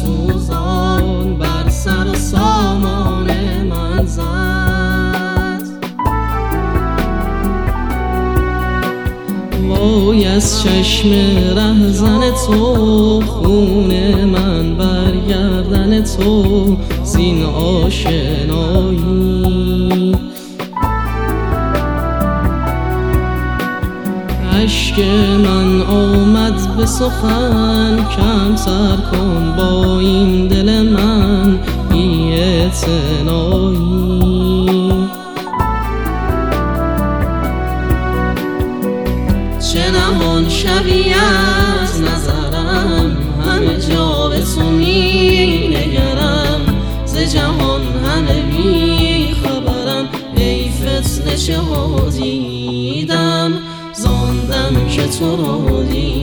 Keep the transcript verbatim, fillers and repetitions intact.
سوزان بر سر و سامان من زد. وای از چشم رهزن تو، خون من بر گردن تو، زین آشنایی. اشک من آمد به سخن، کمتر کن با این دل من بی‌اعتنایی. چه نهان شوی از نظرم، همه جا به تو می نگرم، ز جهان همه بی خبرم. ای فتنه چه ها دیدم، زاندم که تو را دیدم.